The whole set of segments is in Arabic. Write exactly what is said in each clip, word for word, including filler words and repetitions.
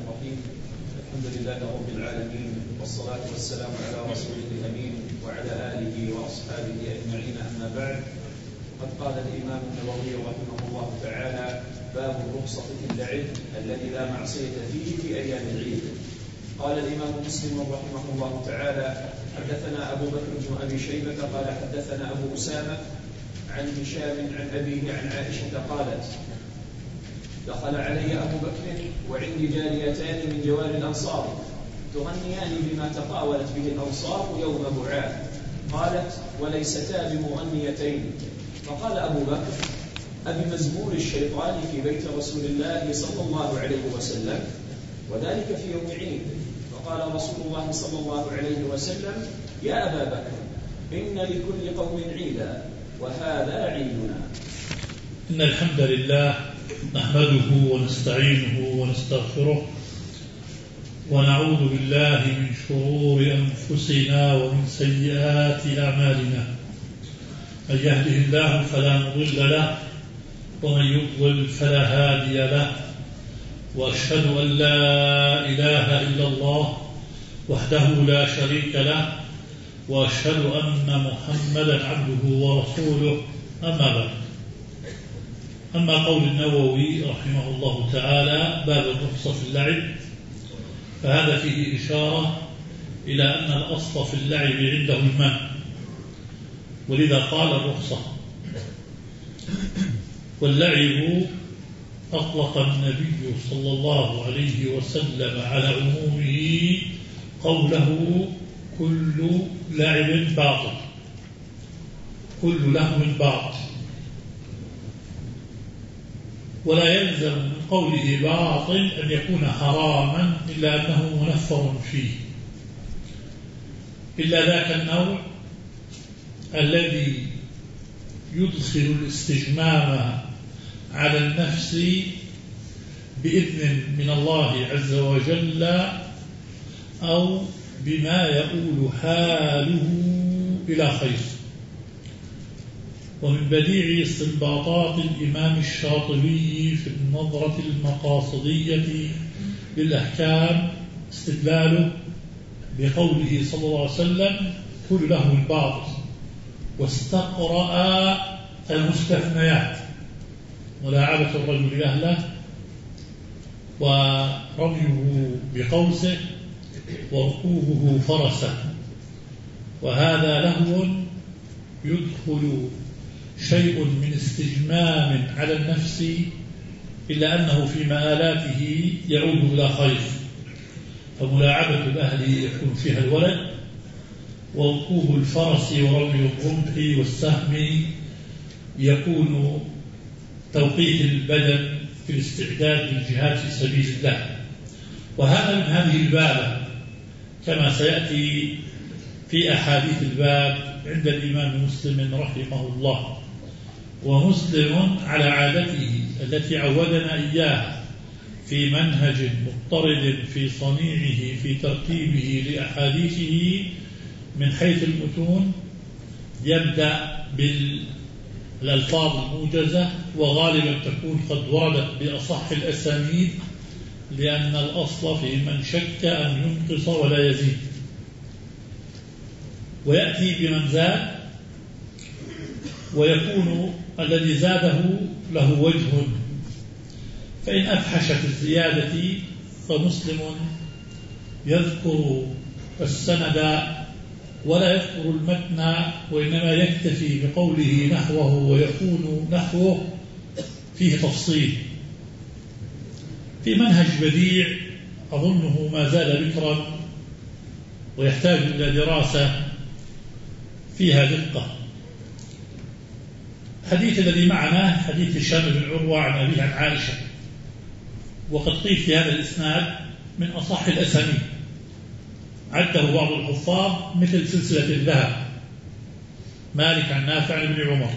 الرحيم. الحمد لله رب العالمين، والصلاة والسلام على رسوله الأمين وعلى آله وأصحابه أجمعين، أما بعد. قد قال الإمام النووي رحمه الله تعالى: باب الرخصة في اللعب الذي لا معصية فيه في أيام العيد. قال الإمام مسلم رحمه الله تعالى: حدثنا أبو بكر بن أبي شيبة قال حدثنا أبو أسامة عن هشام عن أبيه عن عائشة قالت: دخل علي أبو بكر وعندي جاريتان من جوار الأنصار تغنيان بما تطاولت به الأنصار يوم بعاث. قالت: وليستا بمغنيتين. فقال أبو بكر: أبمزمور الشيطان في بيت رسول الله صلى الله عليه وسلم، وذلك في يوم عيد. فقال رسول الله صلى الله عليه وسلم: يا أبا بكر، إن لكل قوم عيدا وهذا عيدنا. إن الحمد لله نحمده ونستعينه ونستغفره ونعوذ بالله من شرور أنفسنا ومن سيئات أعمالنا. من يهده الله فلا مضل له ومن يضلل فلا هادي له، وأشهد أن لا إله إلا الله وحده لا شريك له، وأشهد أن محمدا عبده ورسوله، أما بعد. أما قول النووي رحمه الله تعالى: باب الرخصة في اللعب، فهذا فيه إشارة إلى أن الأصل في اللعب عنده المنع، ولذا قال الرخصة. واللعب أطلق النبي صلى الله عليه وسلم على عمومه قوله: كل لعب باطل، كل لهو باطل. ولا يلزم من قوله باطل أن يكون حراما إلا أنه منفر فيه، إلا ذاك النوع الذي يدخل الاستجمام على النفس بإذن من الله عز وجل أو بما يؤول حاله إلى خير. ومن بديع استنباطات الإمام الشاطبي في النظرة المقاصدية للأحكام استدلاله بقوله صلى الله عليه وسلم: كل لهو باطل، واستقرأ المستثنيات: ملاعبة الرجل أهله، ورميه بقوسه، وركوبه فرسه. وهذا لهو يدخل شيء من استجمام على النفس، إلا أنه في مآلاته يعود إلى خير. فملاعبة الأهل يكون فيها الولد، وركوب الفرس ورمي الرمح والسهم يكون توقيت البدن في الاستعداد للجهاد في سبيل الله. وهذا من هذه البابة كما سيأتي في أحاديث الباب عند الإمام مسلم رحمه الله. ومسلم على عادته التي عودنا إياها في منهج مضطرد في صنيعه في ترتيبه لأحاديثه من حيث المتون، يبدأ بالألفاظ الموجزة، وغالبا تكون قد وردت بأصح الأسانيد، لأن الأصل في من شك أن ينقص ولا يزيد. ويأتي بمن زاد، ويكون الذي زاده له وجه، فإن أفحش في الزيادة فمسلم يذكر السند ولا يذكر المتن، وإنما يكتفي بقوله نحوه، ويكون نحوه فيه تفصيل. في منهج بديع أظنه ما زال بكرا ويحتاج إلى دراسة فيها دقة. الحديث الذي معنا حديث هشام بن عروة عن أبيه عن عائشة، وقد قيل في هذا الإسناد من أصح الأسانيد، عده بعض الحفاظ مثل سلسلة الذهب، مالك عن نافع عن ابن عمر.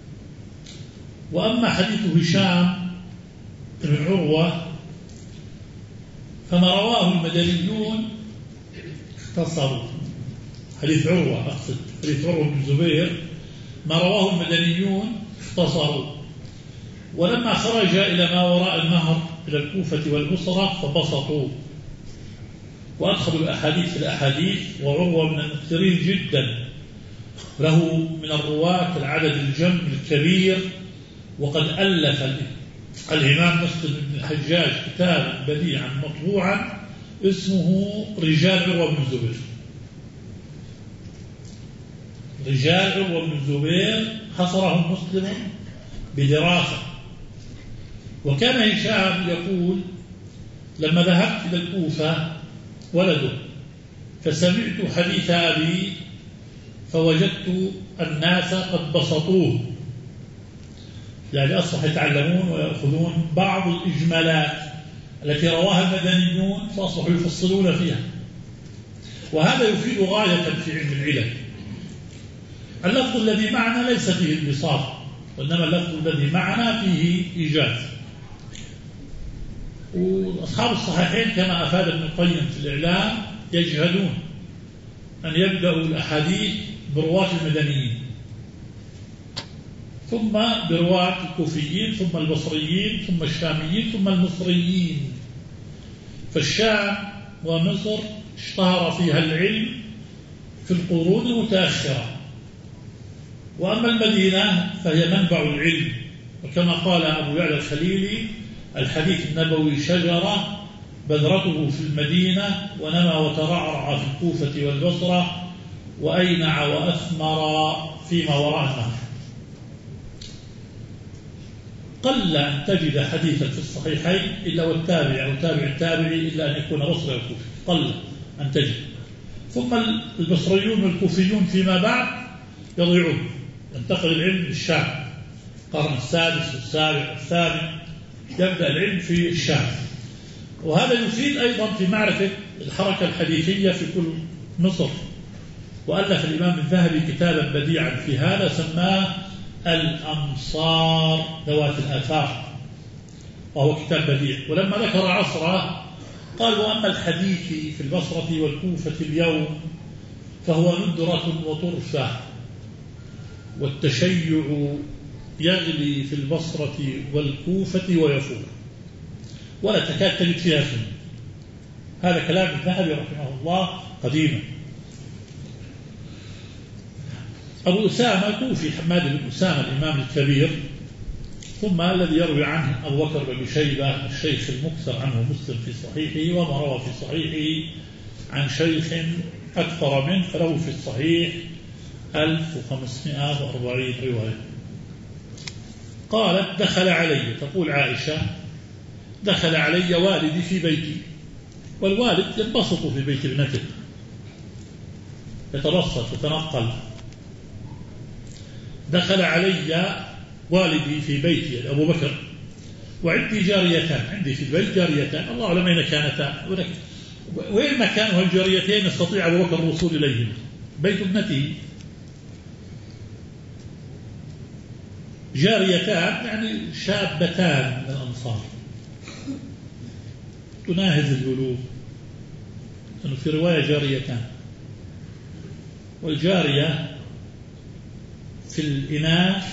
وأما حديث هشام بن عروة فما رواه المدنيون اختصروا. حديث عروة أقصد حديث عروة بن الزبير، ما رواه المدنيون اختصروا، ولما خرج إلى ما وراء النهر إلى الكوفة والبصرة فبسطوا وأدخلوا الأحاديث في الأحاديث. وعروة من المكثرين جدا، له من الرواة العدد الجم الكبير، وقد ألف الإمام مسلم بن الحجاج كتابا بديعا مطبوعا اسمه رجال عروة بن الزبير. رجال عروة بن الزبير حصرهم مسلم بدراسة. وكان هشام يقول: لما ذهبت إلى الكوفة ولده فسمعت حديث أبي فوجدت الناس قد بسطوه، يعني أصبح يتعلمون ويأخذون بعض الإجمالات التي رواها المدنيون فأصبحوا يفصلون فيها. وهذا يفيد غاية في علم العلل. اللفظ الذي معنا ليس فيه انبساط، وإنما اللفظ الذي معنا فيه إيجاز. وأصحاب الصحيحين كما أفاد ابن القيم في الإعلام يجهلون أن يبدأوا الأحاديث برواة المدنيين، ثم برواة الكوفيين، ثم البصريين، ثم الشاميين، ثم المصريين. فالشام ومصر اشتهر فيها العلم في القرون المتأخرة، وأما المدينة فهي منبع العلم. وكما قال أبو يعلى الخليلي: الحديث النبوي شجرة بذرته في المدينة، ونمى وترعرع في الكوفة والبصرة، وأينع وأثمر فيما وراء النهر. قل أن تجد حديثا في الصحيحين إلا والتابع أو تابع التابعي إلا أن يكون بصري أو كوفي، قل أن تجد. ثم البصريون والكوفيون فيما بعد يضيعون، ينتقل العلم للشام، القرن السادس والسابع والثامن يبدأ العلم في الشام. وهذا يفيد أيضا في معرفة الحركة الحديثية في كل مصر. وألف الإمام الذهبي كتابا بديعا في هذا سماه الأمصار ذوات الآثار، وهو كتاب بديع. ولما ذكر عصره قال: وأما الحديث في البصرة والكوفة اليوم فهو ندرة وطرفة، والتشيع يغلي في البصرة والكوفة ويفور، ولا تكاد تجد فيها سنة. هذا كلام الذهبي رحمه الله قديما. أبو أسامة كوفي، حماد بن أسامة الإمام الكبير. ثم الذي يروي عنه أبو بكر بن شيبة الشيخ المكثر عنه مسلم في صحيحه، وما روى في صحيحه عن شيخ أكثر منه فله في الصحيح ألف وخمسمائة وأربعين رواية. قالت: دخل علي، تقول عائشة: دخل علي والدي في بيتي. والوالد ينبسط في بيت ابنته، يتبسط يتنقل. دخل علي والدي في بيتي أبو بكر وعندي جاريتان، عندي في البيت جاريتان، الله أعلم أين كانتا، وين ما كانوا الجاريتين يستطيع أبو بكر الوصول إليهم، بيت ابنته. جاريتان يعني شابتان من الأنصار تناهز البلوغ، لأنه في رواية جاريتان. والجارية في الإناث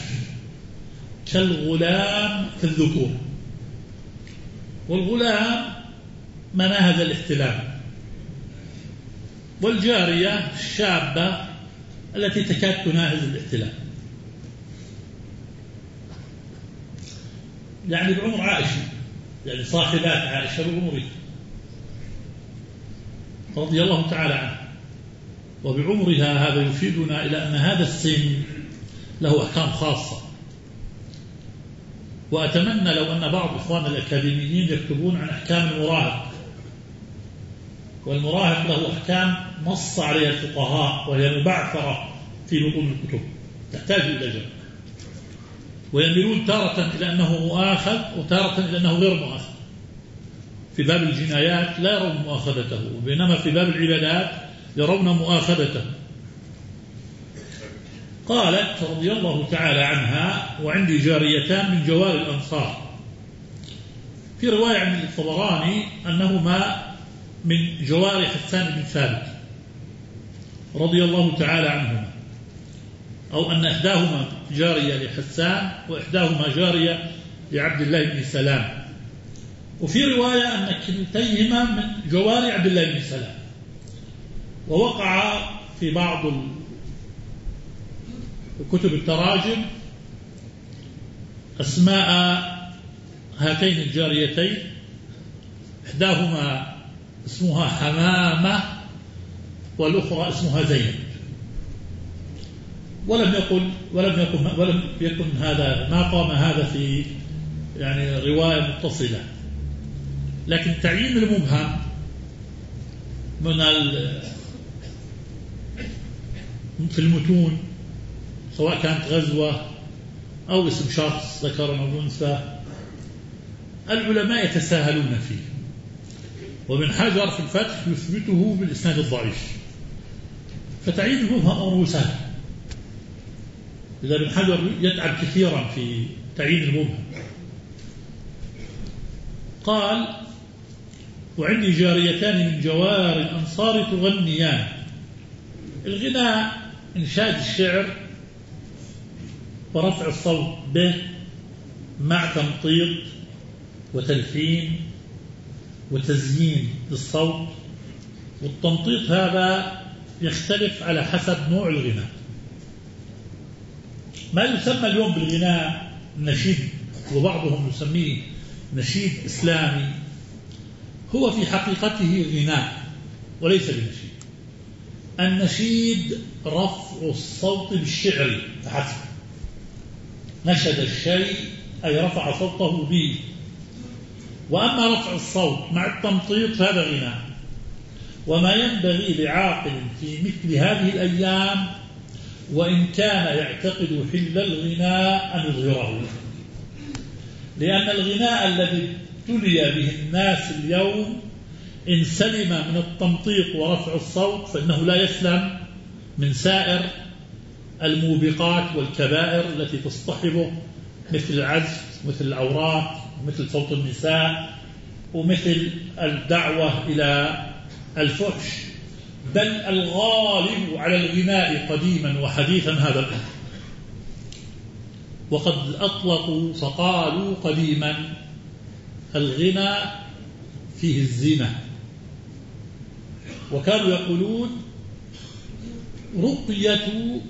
كالغلام في الذكور، والغلام ما ناهز الاحتلام، والجارية الشابة التي تكاد تناهز الاحتلام، يعني بعمر عائشة، يعني صاحبات عائشة بعمره رضي الله تعالى عنها وبعمرها. هذا يفيدنا إلى أن هذا السن له أحكام خاصة. وأتمنى لو أن بعض إخوان الأكاديميين يكتبون عن أحكام المراهق. والمراهق له أحكام نص عليها الفقهاء، وهي مبعثرة في بطون الكتب تحتاج إلى جمع. ويميلون تارة إلى أنه مؤاخذ وتارة إلى أنه غير مؤاخذ. في باب الجنايات لا يرون مؤاخذته، وبينما في باب العبادات يرون مؤاخذته. قالت رضي الله تعالى عنها: وعندي جاريتان من جوار الأنصار. في رواية عن الطبراني أنهما من جوار حسان بن ثابت رضي الله تعالى عنهما، أو أن إحداهما جارية لحسان وإحداهما جارية لعبد الله بن سلام. وفي رواية أن كلتيهما من جواري عبد الله بن سلام. ووقع في بعض كتب التراجم أسماء هاتين الجاريتين، إحداهما اسمها حمامة والأخرى اسمها زينب، ولم يقل ولم يكن ولم يكن هذا ما قام هذا في يعني رواية متصلة. لكن تعيين المبهم من في المتون سواء كانت غزوة أو اسم شخص ذكر أو أنثى العلماء يتساهلون فيه، وابن حجر في الفتح يثبته بالإسناد الضعيف. فتعيين المبهم أمره سهل، إذا ابن حجر يتعب كثيرا في تعيين المبهم. قال: وعندي جاريتان من جوار الأنصار تغنيان. الغناء إنشاد الشعر ورفع الصوت به مع تمطيط وتلحين وتزيين للصوت، والتمطيط هذا يختلف على حسب نوع الغناء. ما يسمى اليوم بالغناء النشيد، وبعضهم يسميه نشيد إسلامي، هو في حقيقته غناء وليس بنشيد. النشيد رفع الصوت بالشعر فحسب، نشد الشيء أي رفع صوته به. وأما رفع الصوت مع التمطيط فهذا غناء. وما ينبغي لعاقل في مثل هذه الأيام وإن كان يعتقد حل الغناء أن يظهره، لأن الغناء الذي ابتلي به الناس اليوم إن سلم من التمطيط ورفع الصوت فإنه لا يسلم من سائر الموبقات والكبائر التي تصطحبه، مثل العزف، مثل العورات، مثل صوت النساء، ومثل الدعوة إلى الفحش. بل الغالب على الغناء قديما وحديثا هذا الأمر. وقد أطلقوا فقالوا قديما الغنى فيه الزنا، وكانوا يقولون رقية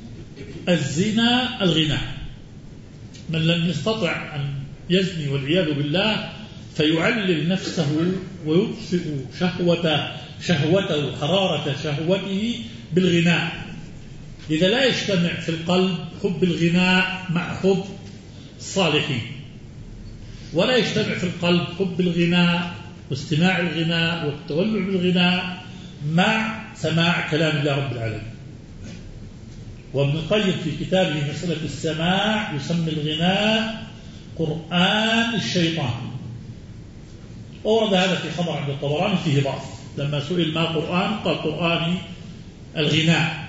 الزنا الغناء. من لم يستطع أن يزني والعياذ بالله فيعلل نفسه ويطفئ شهوة شهوته حرارة شهوته بالغناء. إذا لا يجتمع في القلب حب الغناء مع حب الصالحين، ولا يجتمع في القلب حب الغناء واستماع الغناء والتولع بالغناء مع سماع كلام الله رب العالمين. وابن القيم في كتابه مسألة السماع يسمي الغناء قرآن الشيطان. أورد هذا في خبر عند الطبراني فيه ضعف، لما سئل ما قرآن قال قرآن الغناء.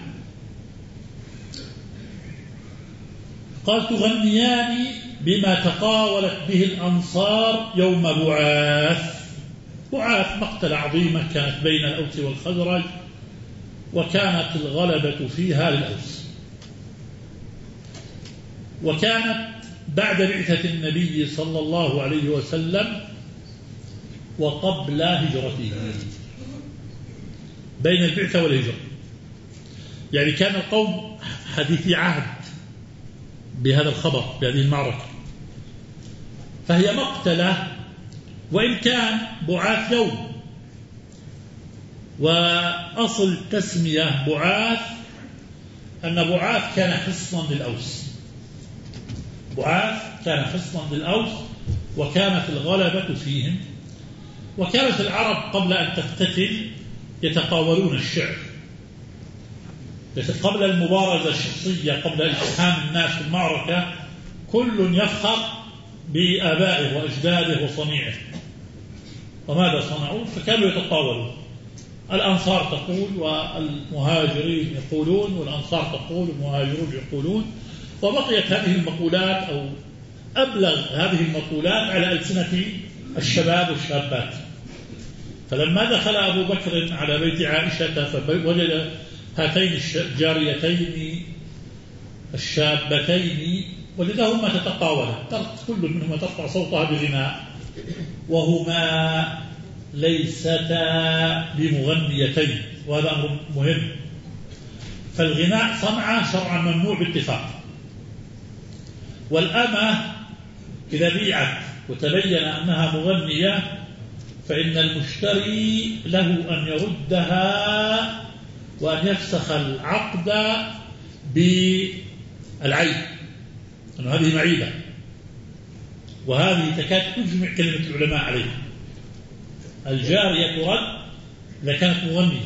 قال تغنيان بما تقاولت به الأنصار يوم بعاث. بعاث مقتلة عظيمة كانت بين الأوس والخزرج، وكانت الغلبة فيها للأوس، وكانت بعد بعثة النبي صلى الله عليه وسلم وقبل هجرته، بين البعثة والهجرة. يعني كان القوم حديثي عهد بهذا الخبر، بهذه المعركة. فهي مقتلة، وإن كان بعاث يوم. وأصل تسمية بعاث أن بعاث كان حصنا للأوس، بعاث كان حصنا للأوس وكانت الغلبة فيهم. وكانت العرب قبل أن تقتتل يتقاولون الشعر، قبل المبارزة الشخصية، قبل التحام الناس في المعركة، كل يفخر بآبائه وأجداده وصنيعه وماذا صنعوا، فكانوا يتقاولون. الأنصار تقول والمهاجرين يقولون، والأنصار تقول والمهاجرون يقولون. وبقيت هذه المقولات أو أبلغ هذه المقولات على ألسنة الشباب والشابات. فلما دخل أبو بكر على بيت عائشة فوجد هاتين الجاريتين الشابتين وجدهما تتقاولان، كل منهما ترفع صوتها بغناء، وهما ليستا بمغنيتين، وهذا أمر مهم. فالغناء صنعة شرعا ممنوع باتفاق، والأمة إذا بيعت وتبين أنها مغنية فإن المشتري له أن يردها وأن يفسخ العقد بالعيب، أن هذه معيبة، وهذه تكاد تجمع كلمة العلماء عليها. الجارية ترد إذا كانت مغنية.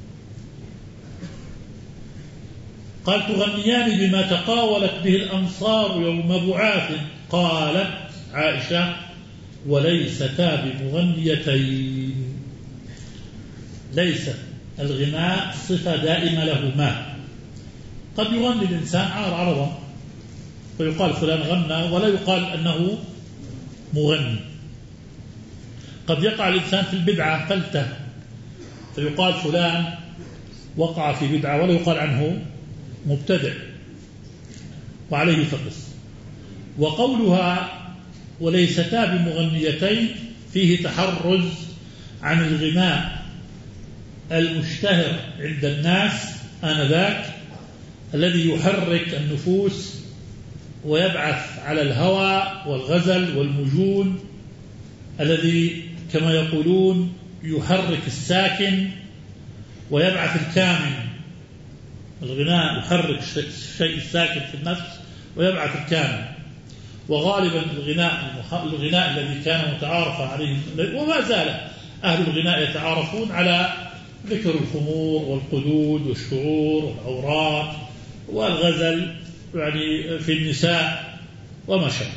قال تغنيان بما تقاولت به الأنصار يوم بعاث، قالت عائشة وليستا بمغنيتين. ليس الغناء صفة دائمة لهما، قد يغني الإنسان عرضا ويقال فلان غنى ولا يقال أنه مغني. قد يقع الإنسان في البدعة فلتة فيقال فلان وقع في بدعة ولا يقال عنه مبتدع، وعليه فقس. وقولها وليستا بمغنيتين فيه تحرز عن الغناء المشتهر عند الناس آنذاك الذي يحرك النفوس ويبعث على الهوى والغزل والمجون، الذي كما يقولون يحرك الساكن ويبعث الكامن. الغناء يحرك الشيء الساكن في النفس ويبعث الكامن. وغالبا الغناء الغناء الذي كان متعارفا عليه وما زال أهل الغناء يتعارفون على ذكر الخمور والقدود والشعور والعورات والغزل يعني في النساء وما شابه.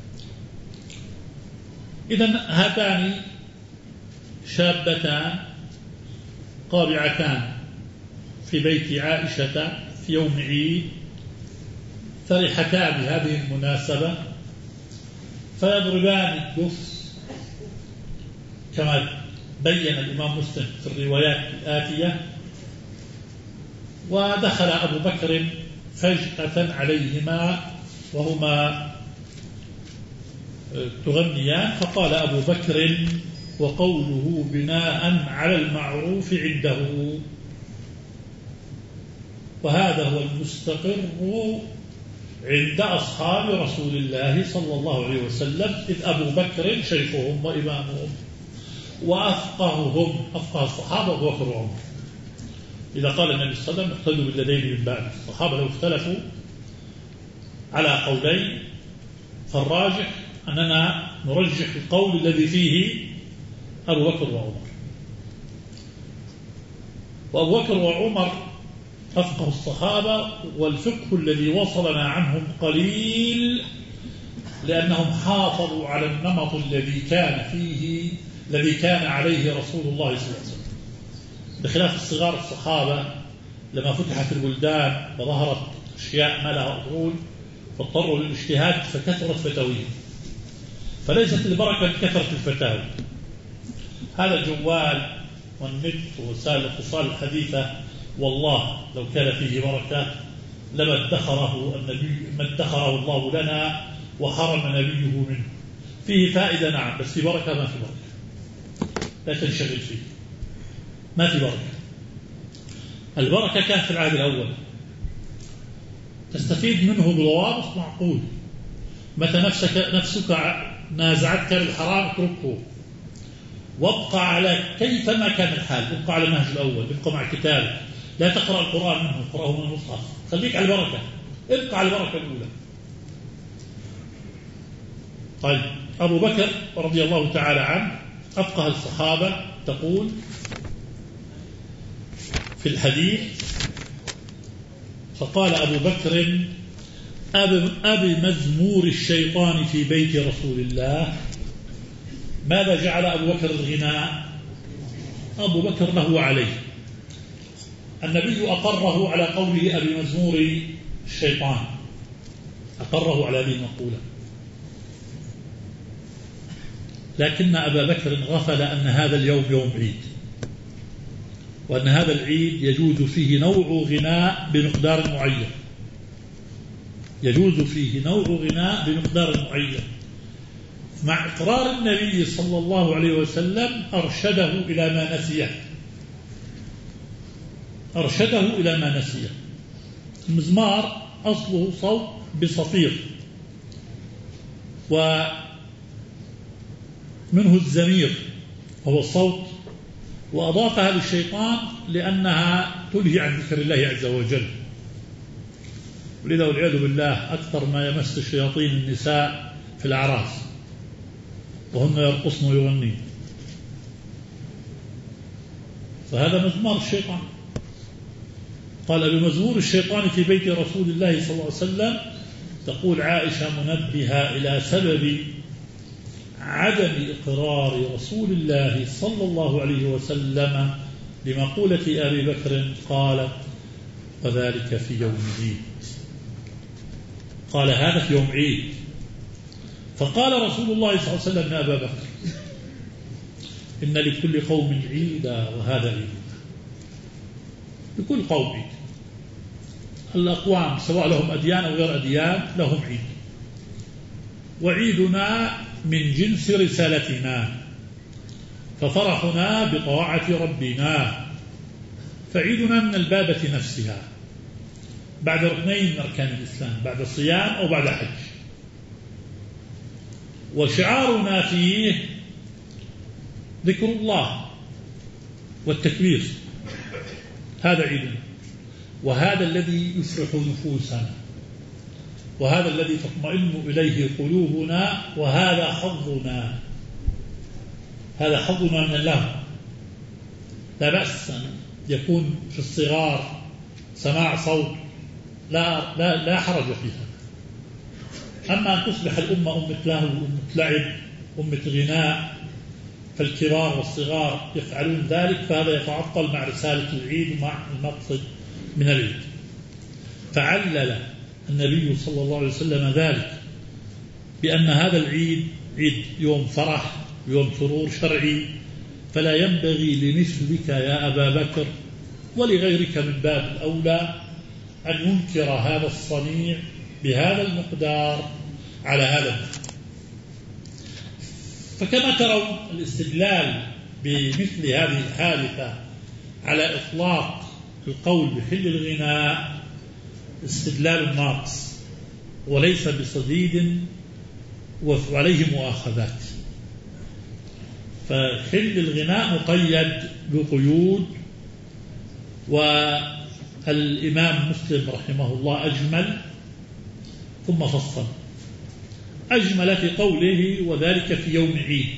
إذن هاتان شابتان قابعتان في بيت عائشة في يوم عيد، فرحتا بهذه المناسبة فيضربان الدف كما بين الإمام مسلم في الروايات الآتية. ودخل أبو بكر فجأة عليهما وهما تغنيان، فقال أبو بكر وقوله بناء على المعروف عنده، وهذا هو المستقر عند أصحاب رسول الله صلى الله عليه وسلم، إذ أبو بكر شيخهم وإمامهم وأفقههم، أفقه الصحابة أبو بكر وعمر. إذا قال النبي صلى الله عليه وسلم اقتدوا بالذين من بعد. الصحابة لو اختلفوا على قولين فالراجح أننا نرجح القول الذي فيه أبو بكر وعمر. وأبو بكر وعمر أفقه الصحابة، والفقه الذي وصلنا عنهم قليل لأنهم حافظوا على النمط الذي كان فيه الذي كان عليه رسول الله صلى الله عليه وسلم، بخلاف الصغار الصحابة لما فتحت البلدان وظهرت أشياء ما لها أصول فاضطروا للاجتهاد فكثرت فتاويهم، فليست البركة بكثرة الفتاوى. هذا الجوال والنت ووسائل الاتصال الحديثة والله لو كان فيه بركة لما ادخره النبي ما ادخره الله لنا وحرم نبيه منه. فيه فائدة نعم، بس في بركة ما في بركة، لا تنشغل فيه، ما في بركة. البركة كانت في العهد الأول تستفيد منه بضوابط معقول. متى نفسك نفسك نازعتك للحرام اتركه وابقى على كيفما كان الحال، ابقى على النهج الأول، ابقى مع كتابك، لا تقرأ القرآن منه، اقرأه من المصحف، خليك على البركة، ابقى على البركة الأولى. طيب أبو بكر رضي الله تعالى عنه أفقه الصحابة، تقول في الحديث فقال أبو بكر أبي مزمور الشيطان في بيت رسول الله. ماذا جعل أبو بكر الغناء؟ أبو بكر له عليه، النبي أقره على قوله أبي مزمور الشيطان، أقره على هذه المقولة، لكن أبا بكر غفل أن هذا اليوم يوم عيد، وأن هذا العيد يجوز فيه نوع غناء بمقدار معين، يجوز فيه نوع غناء بمقدار معين. مع إقرار النبي صلى الله عليه وسلم أرشده إلى ما نسيه أرشده إلى ما نسيه. المزمار أصله صوت بصفير، ومنه الزمير هو الصوت، وأضافها للشيطان لأنها تلهي عن ذكر الله عز وجل. ولذا والعياذ بالله أكثر ما يمس الشياطين النساء في الأعراس وهن يرقصن ويغنين، فهذا مزمار الشيطان. قال بمزمور الشيطان في بيت رسول الله صلى الله عليه وسلم. تقول عائشة منبهة إلى سبب عدم إقرار رسول الله صلى الله عليه وسلم لمقولة أبي بكر، قالت وذلك في يوم عيد. قال هذا في يوم عيد، فقال رسول الله صلى الله عليه وسلم يا أبا بكر إن لكل قوم عيدا وهذا عيد. لكل قوم عيد، الأقوام سواء لهم أديان أو غير أديان لهم عيد، وعيدنا من جنس رسالتنا، ففرحنا بطاعة ربنا، فعيدنا من البابة نفسها بعد ركنين من أركان الإسلام، بعد الصيام أو بعد حج، وشعارنا فيه ذكر الله والتكبير، هذا عيدنا، وهذا الذي يفرح نفوسنا، وهذا الذي تطمئن إليه قلوبنا، وهذا حظنا، هذا حظنا من الله. لا بأس أن يكون في الصغار سماع صوت، لا, لا, لا حرج فيها. أما أن تصبح الأمة أمة لهو، أمة لعب، أمة غناء، فالكبار والصغار يفعلون ذلك، فهذا يتعطل مع رسالة العيد ومع المقصد من العيد. فعلل النبي صلى الله عليه وسلم ذلك بأن هذا العيد عيد يوم فرح، يوم سرور شرعي، فلا ينبغي لمثلك يا أبا بكر ولغيرك من باب الأولى أن ينكر هذا الصنيع بهذا المقدار على هذا النحو. فكما ترون الاستدلال بمثل هذه الحادثة على إطلاق القول بحل الغناء استدلال ناقص وليس بصديد وعليه مؤاخذات. فحل الغناء مقيد بقيود، والإمام مسلم رحمه الله أجمل ثم فصل. أجمل في قوله وذلك في يوم عيد.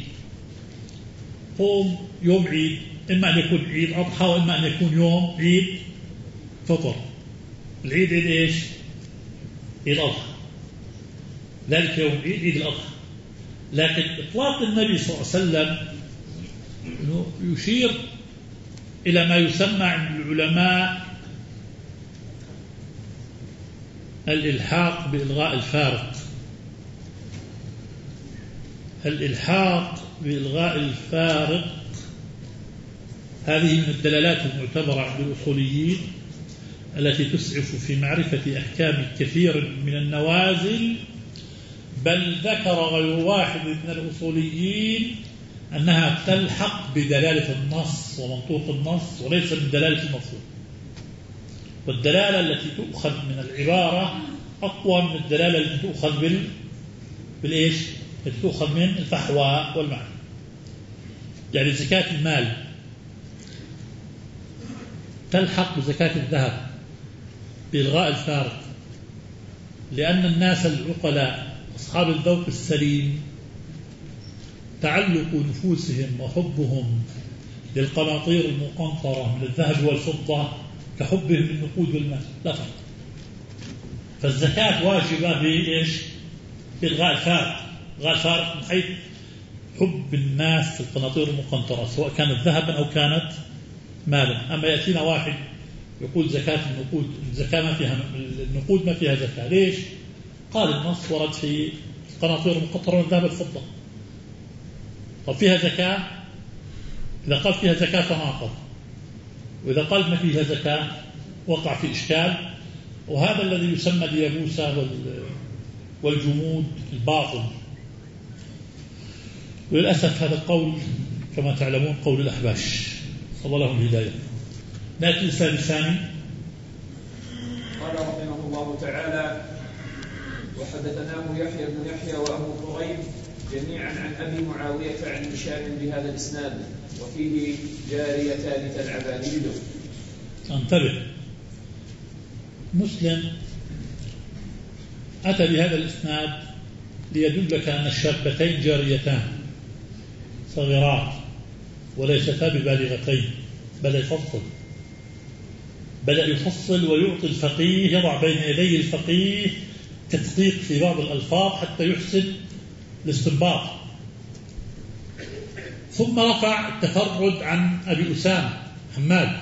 قوم يوم عيد إما أن يكون عيد أضحى وإما أن يكون يوم عيد فطر. العيد عيد إيش؟ عيد أضحى، ذلك يوم عيد عيد الأضحى. لكن إطلاق النبي صلى الله عليه وسلم يشير إلى ما يسمى عند العلماء الإلحاق بإلغاء الفارق. الإلحاق بإلغاء الفارق هذه من الدلالات المعتبرة عند الأصوليين التي تسعف في معرفة أحكام كثير من النوازل، بل ذكر غير واحد من الأصوليين أنها تلحق بدلالة النص ومنطوق النص وليس من دلالة المفهوم. والدلالة التي تؤخذ من العبارة أقوى من الدلالة التي تؤخذ بال... بالإيش؟ التي تؤخذ من الفحوى والمعنى. يعني زكاة المال تلحق بزكاة الذهب بإلغاء الفارق، لأن الناس العقلاء أصحاب الذوق السليم تعلق نفوسهم وحبهم للقناطير المقنطرة من الذهب والفضة كحبهم للنقود والمال، لا فرق. فالزكاة واجبة بإيش؟ بإلغاء الفارق. إلغاء الفارق من حيث حب الناس في القناطير المقنطرة سواء كانت ذهبا أو كانت مالا. أما يأتينا واحد يقول زكاة النقود، الزكاة ما فيها، النقود ما فيها زكاة. ليش؟ قال النص ورد في القناطير المقنطرة من الذهب والفضة. طب فيها زكاة؟ إذا قال فيها زكاة تناقض، وإذا قال ما فيها زكاة وقع في إشكال. وهذا الذي يسمى اليابوسة والجمود الباطل. وللأسف هذا القول كما تعلمون قول الأحباش، صلى الله لهم الهداية. نأتي الإسناد الثاني. قال رحمه الله تعالى: وحدثناه يحيى بن يحيى وأبو كريب جميعا عن أبي معاوية عن هشام بهذا الإسناد، وفيه جاريتان تلعبان له. انتبه، مسلم أتى بهذا الإسناد ليدلك أن الشابتين جاريتان صغيرات وليستا ببالغتين، بدأ يفصل بدأ يفصل ويعطي الفقيه، يضع بين يدي الفقيه تدقيق في بعض الألفاظ حتى يحسن الاستنباط. ثم رفع التفرد عن أبي أسامة حماد،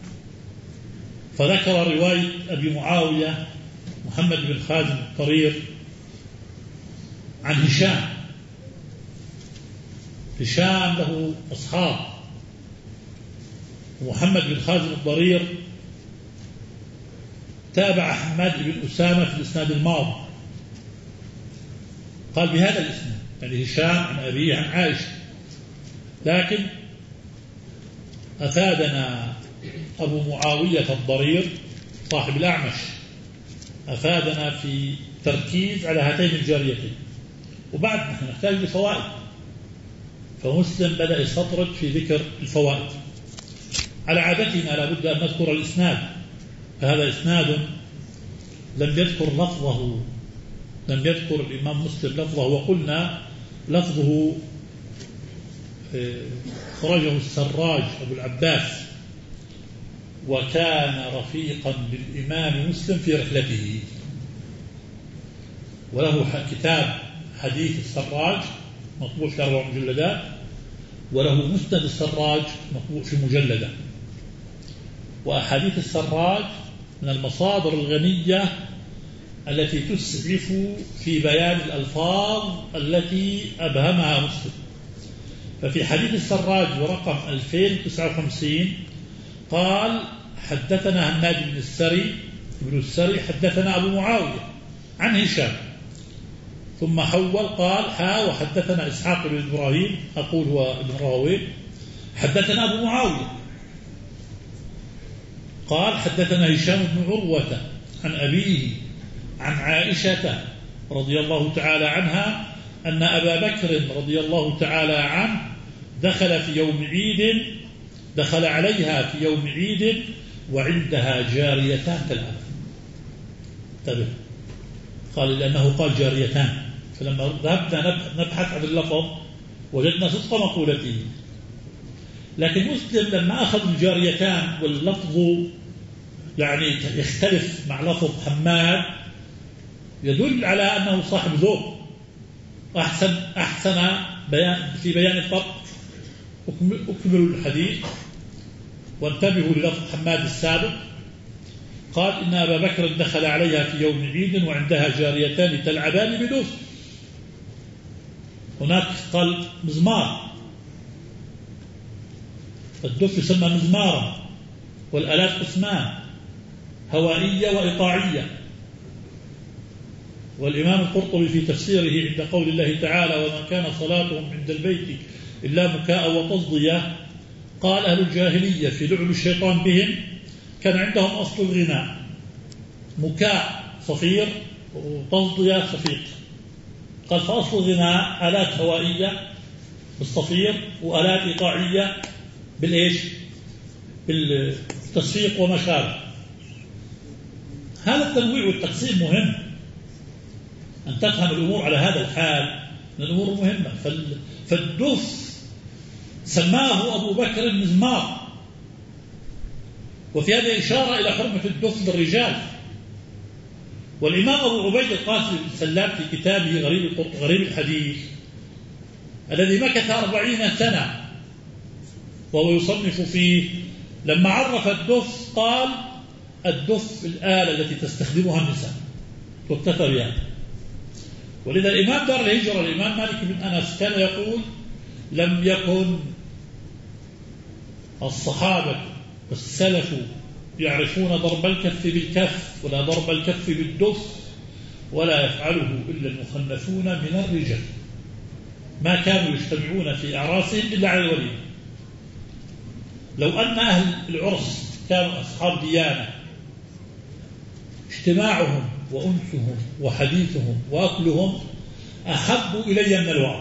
فذكر رواية أبي معاوية محمد بن خازم الضرير عن هشام. هشام له أصحاب، ومحمد بن خازم الضرير تابع حماد بن أسامة في الإسناد الماضي، قال بهذا الإسناد يعني هشام عن أبيه عن عائشة. لكن أفادنا أبو معاوية الضرير صاحب الأعمش، أفادنا في تركيز على هاتين الجاريتين. وبعد نحن نحتاج لفوائد، فمسلم بدأ يستطرد في ذكر الفوائد. على عادتنا لابد أن نذكر الإسناد، فهذا إسناد لم يذكر لفظه، لم يذكر الإمام مسلم لفظه، وقلنا لفظه خرجه السراج أبو العباس، وكان رفيقا للإمام مسلم في رحلته، وله كتاب حديث السراج مطبوع في أربع مجلدات، وله مسند السراج مطبوع في مجلدة. وأحاديث السراج من المصادر الغنية التي تسعف في بيان الألفاظ التي أبهمها مسلم. ففي حديث السراج ورقم ألفين وتسعة وخمسين قال: حدثنا هناد بن السري ابن السري حدثنا أبو معاوية عن هشام، ثم حول قال: حا وحدثنا إسحاق بن إبراهيم، أقول هو ابن راهويه، حدثنا أبو معاوية قال: حدثنا هشام بن عروة عن أبيه عن عائشة رضي الله تعالى عنها أن أبا بكر رضي الله تعالى عنه دخل في يوم عيد دخل عليها في يوم عيد وعندها جاريتان تلعب. انتبه، قال لأنه قال جاريتان، فلما ذهبنا نبحث عن اللفظ وجدنا صدق مقولته. لكن مسلم لما أخذ الجاريتان واللفظ يعني يختلف مع لفظ حماد، يدل على أنه صاحب ذوق، أحسن أحسن بيان في بيان الفرق. أكملوا الحديث وانتبهوا للفظ حماد السابق. قال: إن أبا بكر دخل عليها في يوم عيد وعندها جاريتان تلعبان بدف. هناك قال مزمار، الدف يسمى مزمارا، والآلات قسمان: هوائية وإيقاعية. والإمام القرطبي في تفسيره عند قول الله تعالى: وما كان صلاتهم عند البيت إلا مكاء وتصدية، قال: أهل الجاهلية في لعب الشيطان بهم كان عندهم أصل الغناء، مكاء صفير وتصدية صفيق. قال: فأصل الغناء آلات هوائية بالصفير وآلات إيقاعية بالإيش؟ بالتصفيق وما شابه. هذا التنويع والتقسيم مهم، أن تفهم الأمور على هذا الحال من الأمور مهمة. فالدف سماه أبو بكر المزمار، وفي هذا إشارة إلى حرمة الدف للرجال. والإمام أبو عبيد القاسم بن سلام في كتابه غريب غريب الحديث الذي مكث أربعين سنة وهو يصنف فيه، لما عرف الدف قال: الدف الآلة التي تستخدمها النساء، واكتفى بها. ولذا الإمام دار الهجرة الإمام مالك بن أنس كان يقول: لم يكن الصحابة والسلف يعرفون ضرب الكف بالكف ولا ضرب الكف بالدف، ولا يفعله إلا المخنثون من الرجال. ما كانوا يجتمعون في أعراسهم إلا على الوليمة. لو أن أهل العرس كانوا أصحاب ديانة اجتماعهم وأنسهم وحديثهم وأكلهم أحب إلي من الوعظ،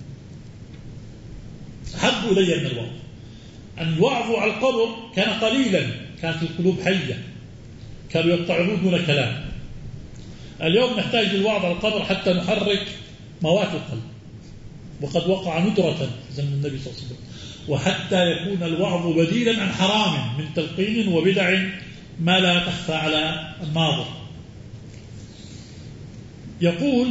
أحب إلي من الوعظ. أن الوعظ على القبر كان قليلا، كانت القلوب حية، كانوا يتعظون دون كلام. اليوم نحتاج للوعظ على القبر حتى نحرك موات القلب، وقد وقع ندرة في زمن النبي صلى الله عليه وسلم، وحتى يكون الوعظ بديلا عن حرام من تلقين وبدع ما لا تخفى على الناظر. يقول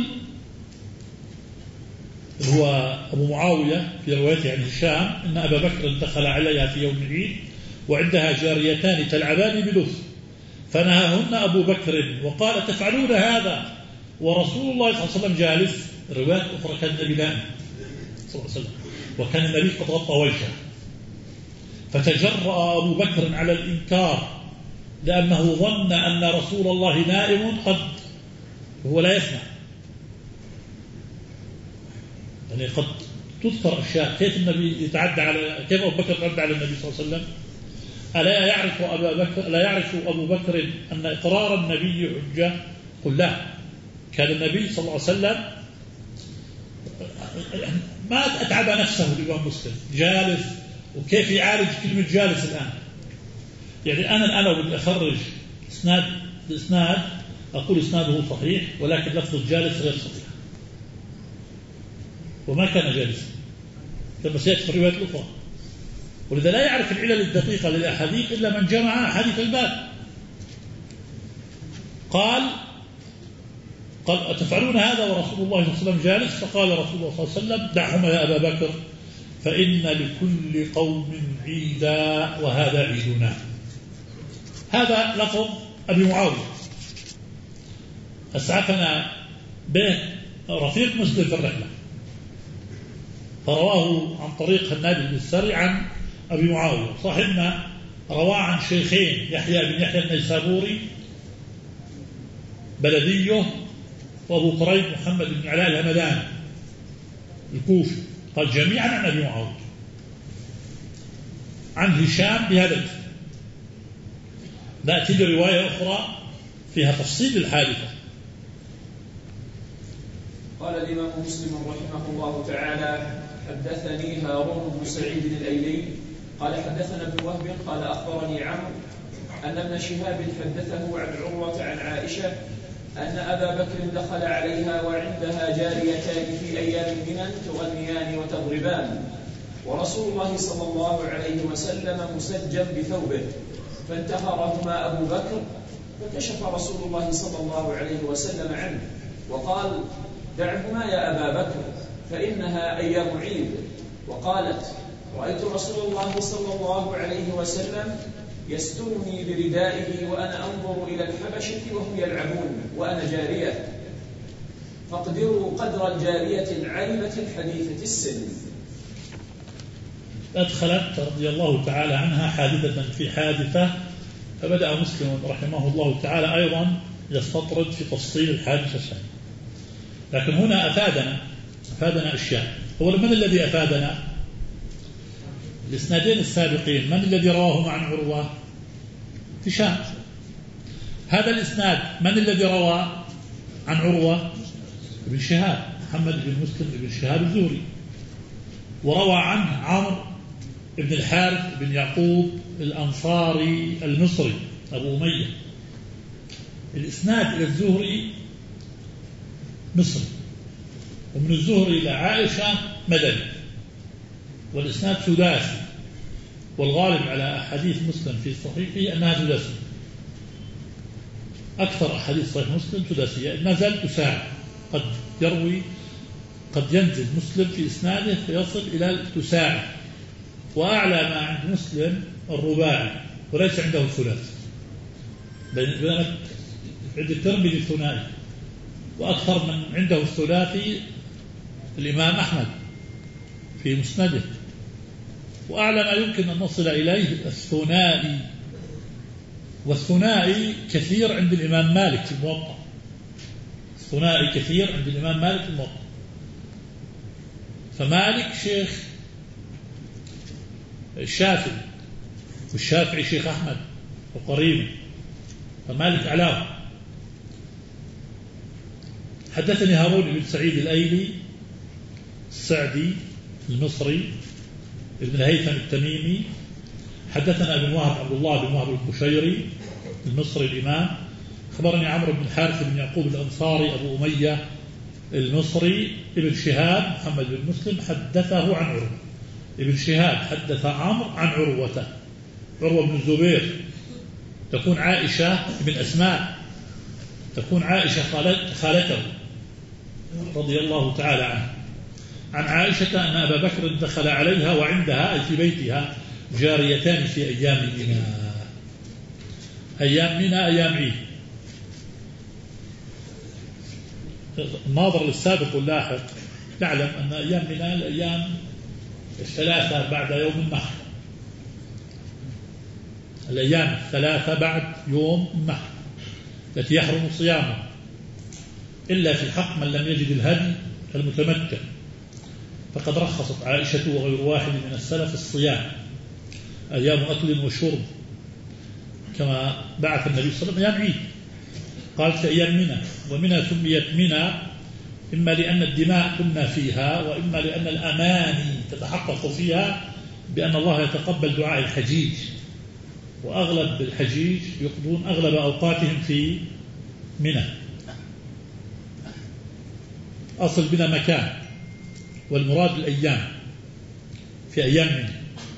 هو أبو معاوية في روايته عن هشام إن أبا بكر دخل عليها في يوم العيد وعندها جاريتان تلعبان بلوث، فنهاهن أبو بكر وقال: تفعلون هذا ورسول الله صلى الله عليه وسلم جالس. الروايات الأخرى كان النبي نائم صلى الله عليه وسلم، وكان النبي قد غطى وجهه، فتجرأ أبو بكر على الإنكار لأنه ظن أن رسول الله نائم قد هو لا يسمع. يعني قد تذكر أشياء كيف النبي يتعدى على كيف أبو بكر يتعدى على النبي صلى الله عليه وسلم. ألا يعرف أبا بكر لا يعرف أبو بكر أن إقرار النبي حجة؟ قل لا، كان النبي صلى الله عليه وسلم ما أتعب نفسه الإمام مسلم جالس، وكيف يعالج كلمة جالس الآن. يعني أنا الآن لو بدي أخرج إسناد إسناد أقول إسناده صحيح، ولكن لفظ الجالس غير صحيح، وما كان جالسا كما سيأتي في الروايات الأخرى. ولذا لا يعرف العلل الدقيقة للأحاديث إلا من جمع أحاديث الباب. قال قال أتفعلون هذا ورسول الله صلى الله عليه وسلم جالس؟ فقال رسول الله صلى الله عليه وسلم: دعهما يا أبا بكر، فإن لكل قوم عيدا وهذا عيدنا. هذا لفظ أبي معاوية أسعفنا به رفيق مسلم في الرحلة، فرواه عن طريق هناد بن السري عن أبي معاوية. صاحبنا رواه عن شيخين، يحيى بن يحيى النيسابوري بلديه، وأبو قريب محمد بن علاء الهمداني الكوفي، قال جميعا عن أبي معاوية عن هشام بهذا الاسم. نأتي لرواية أخرى فيها تفصيل الحادثة. قال الإمام مسلم رحمه الله تعالى: حدثني هارون بن سعيد الأيلي قال حدثنا ابن وهب قال أخبرني عمرو أن ابن شهاب حدثه عن عروة عن عائشة أن أبا بكر دخل عليها وعندها جاريتان في أيام منى تغنيان وتضربان، ورسول الله صلى الله عليه وسلم مسجم بثوبه، فانتهرهما أبو بكر، فكشف رسول الله صلى الله عليه وسلم عنه وقال: دعهما يا أبا بكر فإنها أيام عيد. وقالت: رأيت رسول الله صلى الله عليه وسلم يسترني بردائه وأنا أنظر إلى الحبشة وهم يلعبون وأنا جارية، فاقدروا قدر الجارية العلمة الحديثة السن. أدخلت رضي الله تعالى عنها حادثة في حادثة، فبدأ مسلم رحمه الله تعالى أيضا يستطرد في تفصيل الحادثة الثانية. لكن هنا أفادنا أفادنا أشياء. أولا، من الذي أفادنا؟ الإسنادين السابقين من الذي رواهما عن عروة؟ هشام. هذا الإسناد من الذي روى عن عروة؟ ابن شهاب، محمد بن مسلم بن شهاب الزهري، وروى عنه عمرو بن الحارث بن يعقوب الأنصاري المصري أبو أمية. الإسناد إلى الزهري مصري، ومن الزهري إلى عائشة مدني، والإسناد سداسي، والغالب على أحاديث مسلم في صحيحه أنها سداسية. أكثر أحاديث صحيح مسلم سداسية، ما زال تساعد، قد يروي قد ينزل مسلم في إسناده فيصل إلى التساعد، وأعلى ما عند مسلم الرباعي وليس عنده الثلاثي، بينما عند الترمذي الثنائي، وأكثر من عنده الثلاثي الإمام أحمد في مسنده، وأعلى ما يمكن أن نصل إليه الثنائي، والثنائي كثير عند الإمام مالك في الموطأ، الثنائي كثير عند الإمام مالك في الموطأ. فمالك شيخ الشافعي، والشافعي شيخ أحمد وقريبه، فمالك أعلاه. حدثني هارون بن سعيد الأيلي السعدي المصري ابن الهيثم التميمي. حدثنا ابن وهب عبد الله بن وهب القشيري المصري الإمام. خبرني عمرو بن الحارث بن يعقوب الأنصاري أبو أمية المصري. ابن شهاب محمد بن مسلم حدثه عن عروة. ابن شهاب حدث عمرو عن عروة، عروة بن الزبير. تكون عائشة بن أسماء، تكون عائشة خالته رضي الله تعالى عنها، عن عائشة أن أبا بكر دخل عليها وعندها أي في بيتها جاريتان في أيام منى. أيام منى أيام عيد. الناظر للسابق واللاحق تعلم أن أيام منى الأيام الثلاثة بعد يوم النحر، الأيام الثلاثة بعد يوم النحر التي يحرم صيامها إلا في حق من لم يجد الهدي المتمتع، فقد رخصت عائشة وغير واحد من السلف الصيام أيام أكل وشرب، كما بعث النبي صلى الله عليه وسلم أيام عيد. قالت في أيام منى، ومنى سميت منى إما لأن الدماء كنا فيها، وإما لأن الأماني تتحقق فيها بأن الله يتقبل دعاء الحجيج، وأغلب الحجيج يقضون أغلب أوقاتهم في منى. أصل بنا مكان، والمراد الأيام في أيام منى.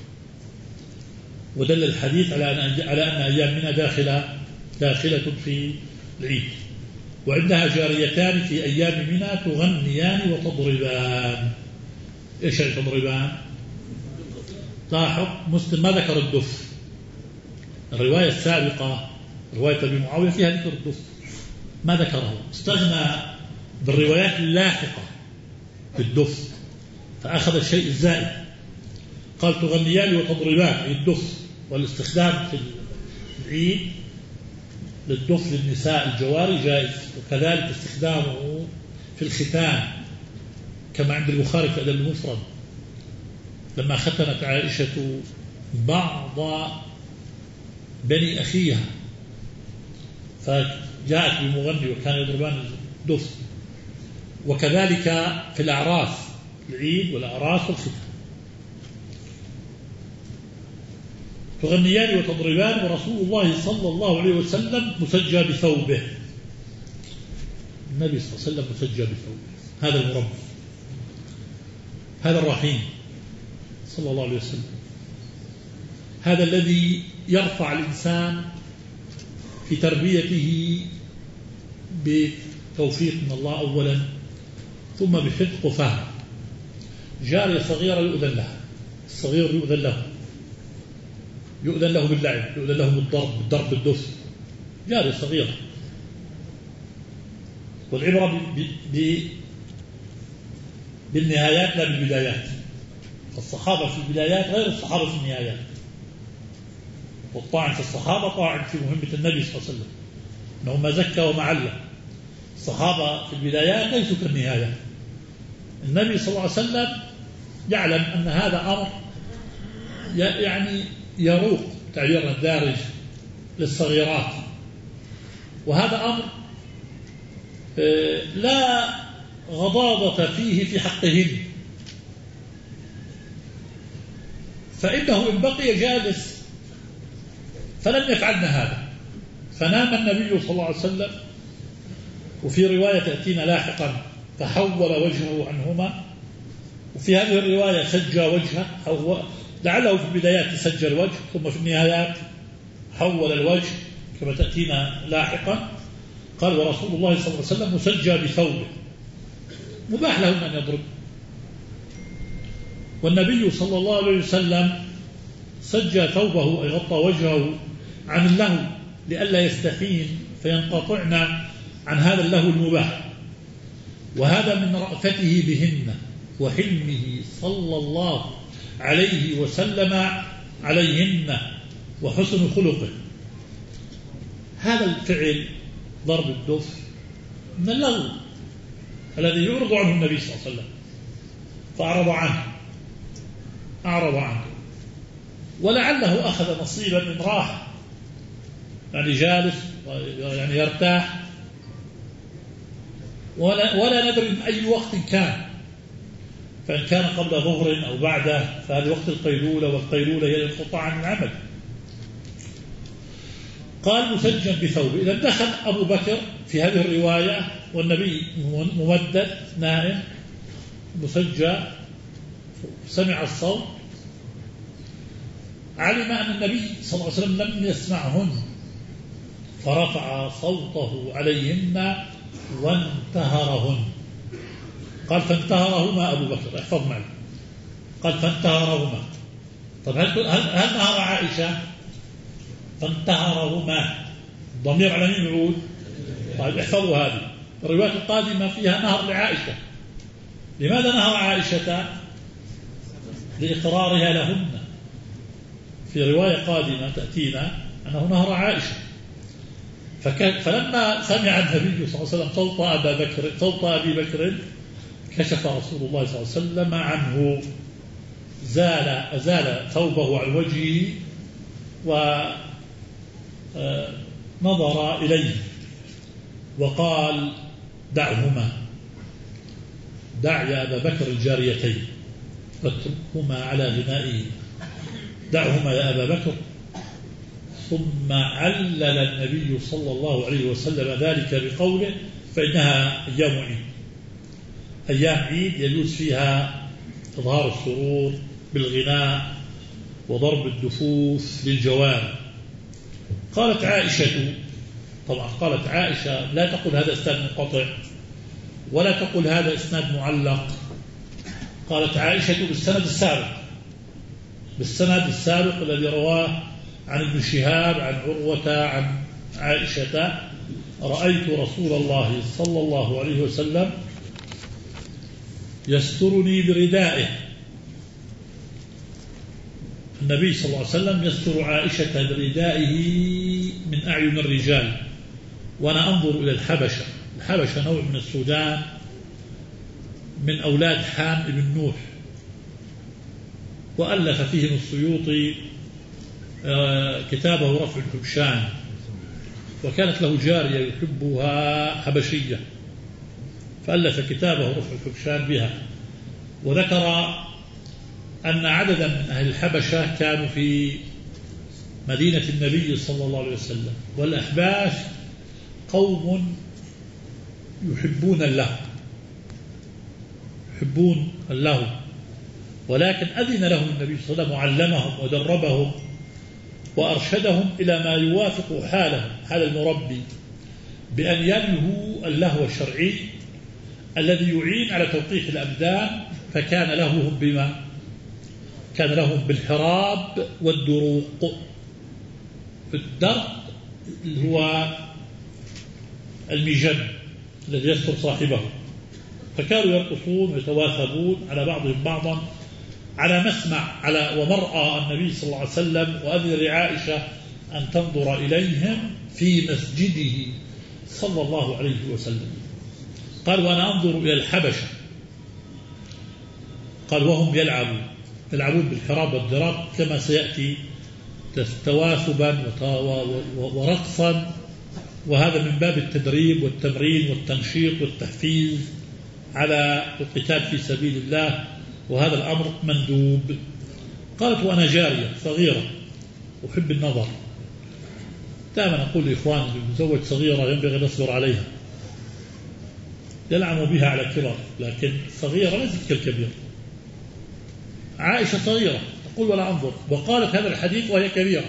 ودل الحديث على أن على أن أيام منى داخلة داخلة في العيد. وعندها جاريتان في أيام منى تغنيان وتضربان. إيش يعني تضربان؟ لاحظ مسلم ما ذكر الدف. الرواية السابقة رواية أبي معاوية فيها ذكر الدف، ما ذكره، استغنى بالروايات اللاحقة بالدف فأخذ الشيء الزائد. قال تغنيان وتضربان أي الدف، والاستخدام في العيد للدف للنساء الجواري جائز، وكذلك استخدامه في الختان كما عند البخاري في الأدب المفرد لما ختنت عائشة بعض بني أخيها فجاءت بمغني وكان يضربان الدف. وكذلك في الأعراس العيد والأعراس والختان. تغنيان وتضربان ورسول الله صلى الله عليه وسلم مسجى بثوبه. النبي صلى الله عليه وسلم مسجى بثوبه، هذا المربي، هذا الرحيم صلى الله عليه وسلم، هذا الذي يرفع الإنسان في تربيته بتوفيق من الله أولا، ثم بحفظ وفهم. جارية صغيرة يؤذن لها، الصغير يؤذن له، يؤذن له باللعب، يؤذن له بالضرب، بالضرب بالدف، جارية صغيرة. والعبرة ب... ب... بالنهايات لا بالبدايات. الصحابة في البدايات غير الصحابة في النهايات، والطاعن في الصحابة طاعن في مهمة النبي صلى الله عليه وسلم، أنه ما زكى وما علم. الصحابة في البدايات ليسوا كالنهايات. النبي صلى الله عليه وسلم يعلم أن هذا أمر يعني يروق تعبيرنا الدارج للصغيرات، وهذا أمر لا غضاضة فيه في حقهن، فإنه إن بقي جالس فلم يفعلن هذا. فنام النبي صلى الله عليه وسلم، وفي رواية تأتينا لاحقا فحول وجهه عنهما، وفي هذه الرواية سجى وجهه، أو لعله في البدايات سجى الوجه ثم في النهايات حول الوجه كما تأتينا لاحقا. قال ورسول الله صلى الله عليه وسلم مسجى بثوبه، مباح لهم أن يضرب. والنبي صلى الله عليه وسلم سجى ثوبه أي غطى وجهه عن اللهو لئلا يستحين فينقطعن عن هذا اللهو المباح. وهذا من رأفته بهن وحلمه صلى الله عليه وسلم عليهن وحسن خلقه. هذا الفعل ضرب الدف من اللغو الذي يعرض عنه النبي صلى الله عليه وسلم، فأعرض عنه أعرض عنه ولعله أخذ نصيبا من راحة، يعني جالس يعني يرتاح، ولا, ولا ندري من أي وقت كان، فإن كان قبل ظهر أو بعده فهذا وقت القيلولة، والقيلولة هي الانقطاع عن العمل. قال مسجا بثوبه. إذا دخل أبو بكر في هذه الرواية والنبي ممدد نائم مسجى، سمع الصوت، علم أن النبي صلى الله عليه وسلم لم يسمعهن فرفع صوته عليهن وانتهرهن. قال فانتهرهما أبو بكر، احفظ معي، قال فانتهرهما. طب هل, هل, هل نهر عائشة؟ فانتهرهما ضمير على مين يعود؟ طيب احفظوا هذه الروايات القادمة فيها نهر لعائشة. لماذا نهر عائشة؟ لإقرارها لهن. في رواية قادمة تأتينا أنه نهر عائشة. فلما سمع النبي صلى الله عليه وسلم صوت أبا بكر صوت أبي بكر كشف رسول الله صلى الله عليه وسلم عنه، زال أزال ثوبه عن وجهه ونظر إليه وقال دعهما، دع يا أبا بكر الجاريتين واتركهما على غنائه، دعهما يا أبا بكر. ثم علل النبي صلى الله عليه وسلم ذلك بقوله فإنها أيام عيد، أيام عيد يجوز فيها إظهار السرور بالغناء وضرب الدفوف للجوارح. قالت عائشة، طبعا قالت عائشة لا تقول هذا إسناد منقطع ولا تقول هذا إسناد معلق، قالت عائشة بالسند السابق، بالسند السابق الذي رواه عن ابن شهاب عن عروة عن عائشة رأيت رسول الله صلى الله عليه وسلم يسترني بردائه. النبي صلى الله عليه وسلم يستر عائشة بردائه من أعين الرجال، وأنا أنظر إلى الحبشة. الحبشة نوع من السودان من أولاد حام بن نوح، وألف فيهم السيوطي كتابه رفع الحبشان، وكانت له جارية يحبها حبشية فألف كتابه رفع الحبشان بها، وذكر أن عددا من أهل الحبشة كانوا في مدينة النبي صلى الله عليه وسلم، والأحباش قوم يحبون اللهو يحبون اللهو ولكن أذن لهم النبي صلى الله عليه وسلم وعلمهم ودربهم وأرشدهم إلى ما يوافق حالهم، حال المربي، بأن ينهوا اللهو الشرعي الذي يعين على توقيف الأبدان، فكان لهوهم بما كان لهم بالحراب والدروق. الدرق اللي هو المجن الذي يستر صاحبه، فكانوا يرقصون ويتواثبون على بعضهم بعضا على مسمع على ومرأى النبي صلى الله عليه وسلم، وأذن لعائشة أن تنظر إليهم في مسجده صلى الله عليه وسلم. قال وأنا أنظر إلى الحبشة، قال وهم يلعبون يلعبون بالحراب والدراق كما سيأتي تواثبا ورقصا، وهذا من باب التدريب والتمرين والتنشيط والتحفيز على القتال في سبيل الله، وهذا الأمر مندوب. قالت وأنا جارية صغيرة أحب النظر. دائما أقول لإخواني المزوج صغيرة ينبغي أن نصبر عليها، يلعن بها على كبر، لكن صغيرة ليست كالكبير. عائشة صغيرة تقول ولا أنظر، وقالت هذا الحديث وهي كبيرة،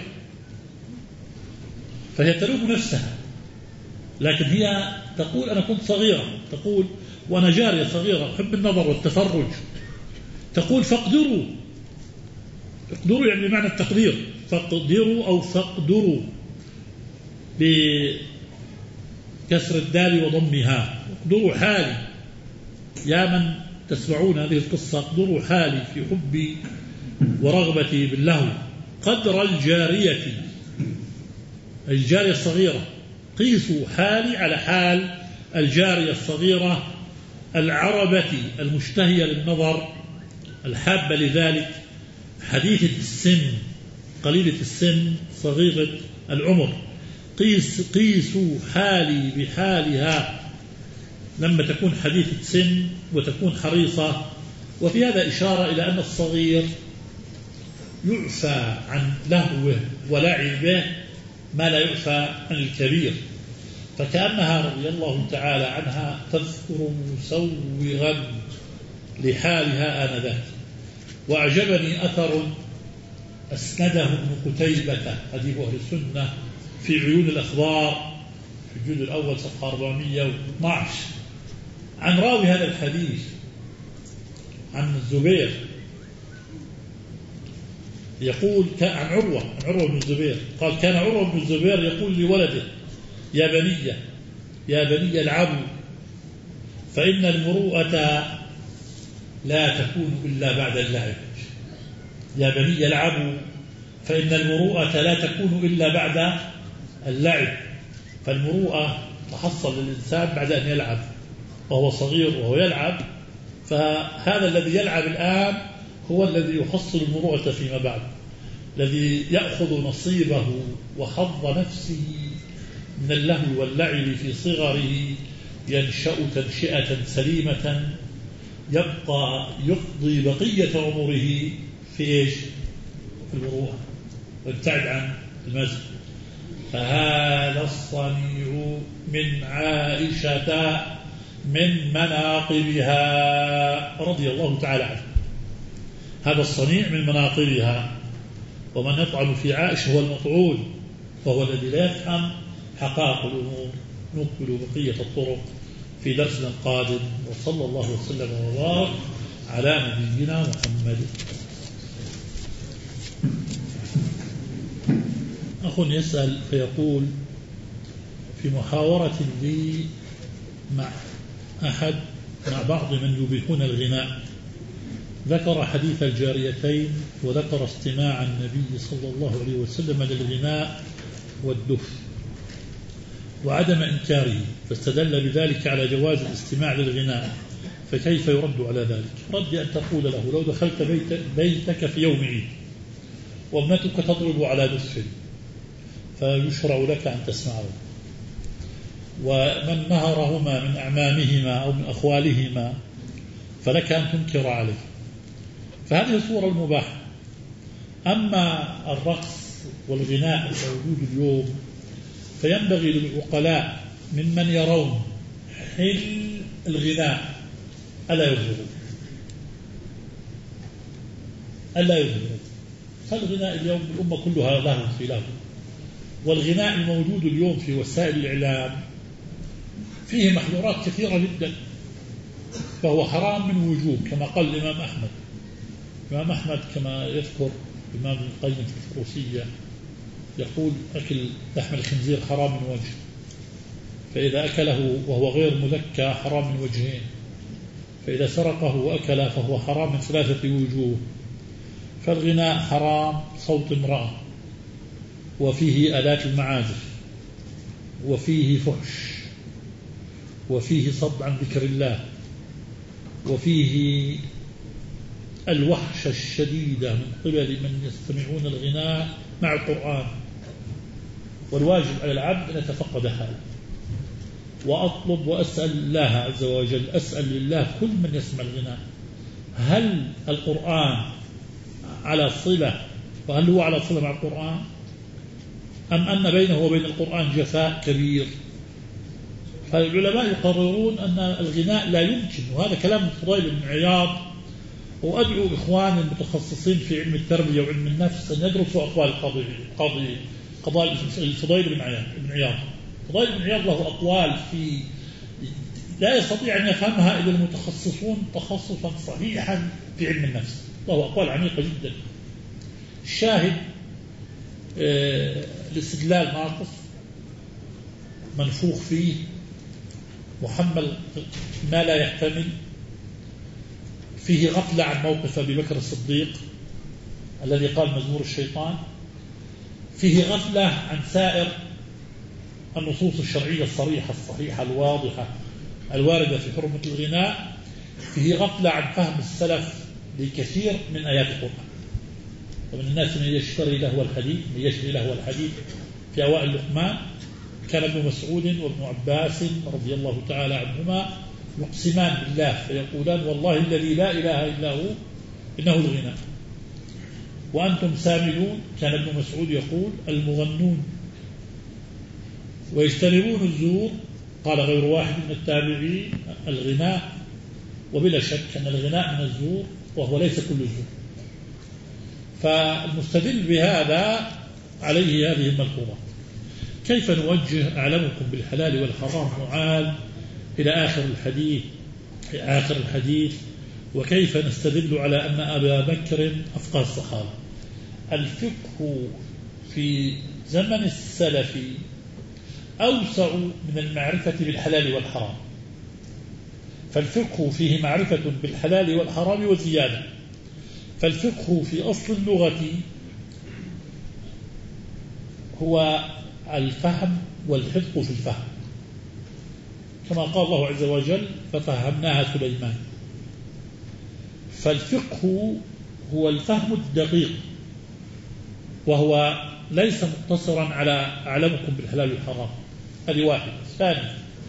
فهي تلوم نفسها، لكن هي تقول أنا كنت صغيرة، تقول وأنا جارية صغيرة أحب النظر والتفرج. تقول فاقدروا، اقدروا يعني بمعنى التقدير، فاقدروا أو فاقدروا بكسر الدال وضمها، اقدروا حالي يا من تسمعون هذه القصة، اقدروا حالي في حبي ورغبتي باللهو قدر الجارية، الجارية الصغيرة، قيسوا حالي على حال الجارية الصغيرة العربة المشتهية للنظر الحابة لذلك حديثة السن قليلة السن صغيرة العمر. قيس قيسوا حالي بحالها لما تكون حديثة سن وتكون حريصة. وفي هذا إشارة إلى أن الصغير يعفى عن لهوه ولعبه ما لا يعفى عن الكبير، فكأنها رضي الله تعالى عنها تذكر مسوغا لحالها آنذاك. وأعجبني أثر أسنده ابن قتيبة أديب أهل السنة في عيون الأخبار في الجزء الأول صفحة أربعمائة واثني عشر عن راوي هذا الحديث عن الزبير يقول عن عروة عن عروة بن الزبير قال كان عروة بن الزبير يقول لولده يا بني يا بني العبوا فإن المروءة لا تكون إلا بعد اللعب. يا بني العبوا فإن المروءة لا تكون إلا بعد اللعب. فالمروءة تحصل للإنسان بعد أن يلعب وهو صغير وهو يلعب، فهذا الذي يلعب الآن هو الذي يحصل المروءة فيما بعد، الذي يأخذ نصيبه وحظ نفسه من اللهو واللعب في صغره ينشأ تنشئة سليمة يبقى يقضي بقية عمره في إيش؟ في المروءة ويبتعد عن المزج. فهذا الصنيع من عائشة من مناقبها رضي الله تعالى عنها. هذا الصنيع من مناقبها. ومن يطعن في عائشة هو المطعون وهو الذي لا يفهم حقائق الأمور. نكمل بقية الطرق في درسنا القادم، وصلى الله وسلم وبارك على نبينا محمد. أخ يسأل فيقول في محاورة لي مع أحد مع بعض من يبيحون الغناء ذكر حديث الجاريتين وذكر استماع النبي صلى الله عليه وسلم للغناء والدف وعدم إنكاره، فاستدل بذلك على جواز الاستماع للغناء، فكيف يرد على ذلك؟ رد أن تقول له لو دخلت بيت بيتك في يوم عيد وابنتك تضرب على دف فيشرع لك أن تسمعه، ومن نهرهما من أعمامهما أو من أخوالهما فلك أن تنكر عليه، فهذه الصورة المباحة. أما الرقص والغناء الموجود اليوم فينبغي للعقلاء ممن يرون حل الغناء ألا يظهرون ألا يظهرون فالغناء اليوم الأمة كلها له في له، والغناء الموجود اليوم في وسائل الإعلام فيه محظورات كثيرة جدا، فهو حرام من وجوه كما قال الإمام أحمد. الإمام أحمد كما يذكر الإمام ابن القيم في الفروسية يقول أكل لحم الخنزير حرام من وجه، فإذا أكله وهو غير مذكى حرام من وجهين، فإذا سرقه وأكله فهو حرام من ثلاثة وجوه. فالغناء حرام صوت امرأة، وفيه آلات المعازف، وفيه فحش، وفيه صد عن ذكر الله، وفيه الوحشة الشديدة من قبل من يستمعون الغناء مع القرآن. والواجب على العبد أن يتفقد هذا، وأطلب وأسأل الله عز وجل، أسأل لله كل من يسمع الغناء هل القرآن على صلة، وهل هو على صلة مع القرآن، أم أن بينه وبين القرآن جفاء كبير. فالعلماء يقررون أن الغناء لا يمكن، وهذا كلام الفضيل بن عياض. وأدعو إخواني المتخصصين في علم التربية وعلم النفس أن يدرسوا أقوال القاضي قاضي قضاء الفضيل بن عياض بن عياض الفضيل بن عياض له أقوال في لا يستطيع أن يفهمها إلا المتخصصون تخصصا صحيحا في علم النفس، له أقوال عميقة جدا. الشاهد آه الاستدلال ناقص منفوخ فيه محمل ما لا يحتمل، فيه غفلة عن موقف أبي بكر الصديق الذي قال مزمور الشيطان، فيه غفلة عن سائر النصوص الشرعية الصريحة الصحيحة الواضحة الواردة في حرمة الغناء، فيه غفلة عن فهم السلف لكثير من آيات القرآن. ومن الناس من يشتري لهو الحديث من يشتري لهو الحديث في أوائل لقمان كان ابن مسعود وابن عباس رضي الله تعالى عنهما يقسمان بالله فيقولان والله الذي لا إله إلا هو إنه الغنى وأنتم ساملون. كان ابن مسعود يقول المغنون ويجتنبون الزور. قال غير واحد من التابعين الغناء، وبلا شك أن الغناء من الزور وهو ليس كل الزور. فالمستدل بهذا عليه هذه الملحوظة. كيف نوجه أعلمكم بالحلال والحرام معاذ إلى آخر الحديث آخر الحديث وكيف نستدل على أن أبا بكر أفقه الصحابة؟ الفقه في زمن السلف أوسع من المعرفة بالحلال والحرام، فالفقه فيه معرفة بالحلال والحرام وزيادة. فالفقه في أصل اللغة هو الفهم والحفظ في الفهم، كما قال الله عز وجل ففهمناها سليمان. فالفقه هو الفهم الدقيق، وهو ليس مقتصرا على أعلمكم بالحلال والحرام. هذه واحد. ثاني،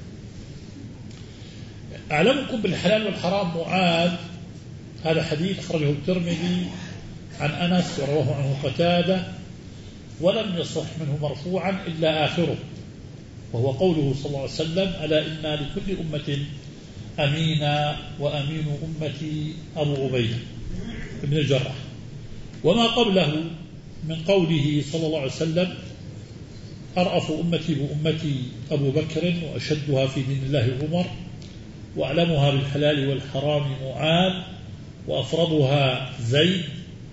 أعلمكم بالحلال والحرام معاذ، هذا حديث أخرجه الترمذي عن أنس ورواه عنه قتادة، ولم يصح منه مرفوعا إلا آخره، وهو قوله صلى الله عليه وسلم ألا إن لكل أمة أمينا وأمين أمتي أبو عبيدة بن الجراح. وما قبله من قوله صلى الله عليه وسلم أرأف أمتي بأمتي أبو بكر وأشدها في دين الله عمر وأعلمها بالحلال والحرام معاذ وأفرضها زيد،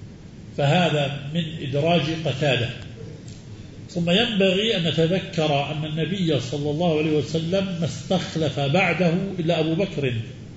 فهذا من إدراج قتادة. ثم ينبغي أن نتذكر أن النبي صلى الله عليه وسلم ما استخلف بعده إلا أبو بكر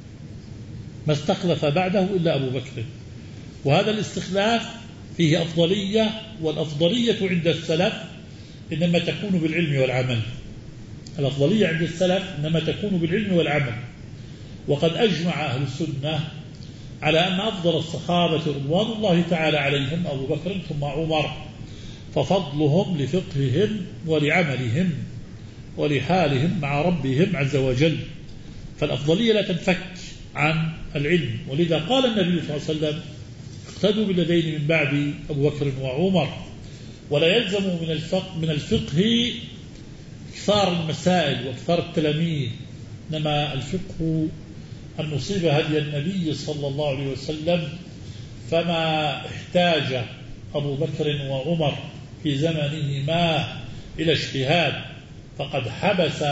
ما استخلف بعده إلا أبو بكر وهذا الاستخلاف فيه أفضلية، والأفضلية عند السلف إنما تكون بالعلم والعمل. الأفضلية عند السلف إنما تكون بالعلم والعمل. وقد أجمع أهل السنة على أن أفضل الصحابة رضوان الله تعالى عليهم أبو بكر ثم عمر، ففضلهم لفقههم ولعملهم ولحالهم مع ربهم عز وجل. فالأفضلية لا تنفك عن العلم، ولذا قال النبي صلى الله عليه وسلم اقتدوا بالذين من بعد أبو بكر وعمر. ولا يلزم من الفقه, من الفقه كثار المسائل وكثار التلاميذ، إنما الفقه أن نصيب هدي النبي صلى الله عليه وسلم. فما احتاج أبو بكر وعمر في زمنهما إلى اجتهاد فقد حبس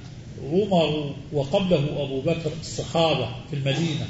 عمر وقبله أبو بكر الصحابة في المدينة،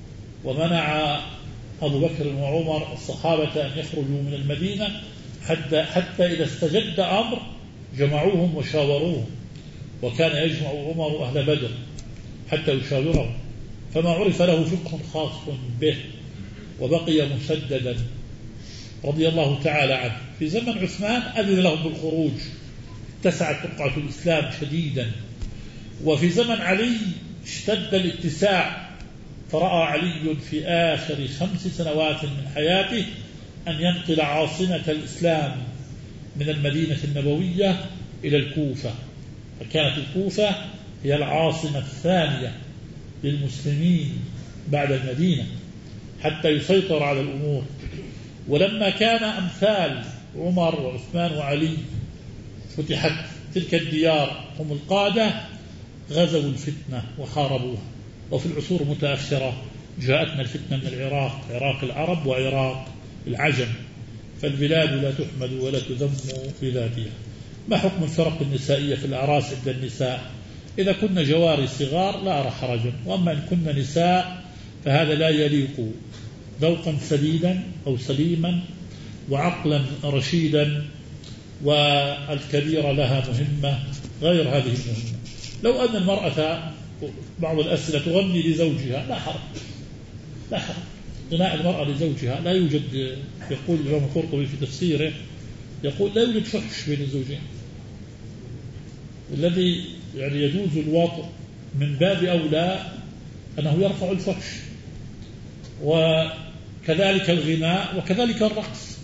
ومنع أبو بكر وعمر الصحابة أن يخرجوا من المدينة حتى, حتى إذا استجد أمر جمعوهم وشاوروهم، وكان يجمع عمر أهل بدر حتى يشاورهم، فما عرف له فقه خاص به وبقي مسددا رضي الله تعالى عنه. في زمن عثمان أذن لهم بالخروج، اتسعت رقعة الإسلام شديدا. وفي زمن علي اشتد الاتساع، فرأى علي في آخر خمس سنوات من حياته أن ينقل عاصمة الإسلام من المدينة النبوية إلى الكوفة، فكانت الكوفة هي العاصمة الثانية للمسلمين بعد المدينة حتى يسيطر على الأمور. ولما كان أمثال عمر وعثمان وعلي فتحت تلك الديار هم القادة، غزوا الفتنة وحاربوها. وفي العصور المتأخرة جاءتنا الفتنة من العراق، عراق العرب وعراق العجم، فالبلاد لا تحمد ولا تذم بذاتها. ما حكم الفرق النسائية في الأعراس عند النساء؟ إذا كنا جواري صغار لا أرى حرجا، وأما إن كنا نساء فهذا لا يليق. ذوقا سديدا أو سليما وعقلا رشيدا، والكبيرة لها مهمة غير هذه المهمة. لو أن المرأة بعض الأسئلة تغني لزوجها لا حرج، لا حرج. غناء المرأة لزوجها لا يوجد، يقول الإمام القرطبي في تفسيره يقول لا يوجد فحش بين الزوجين. الذي يعني يجوز الوطء من باب أولى أنه يرفع الفحش. كذلك الغناء وكذلك الرقص.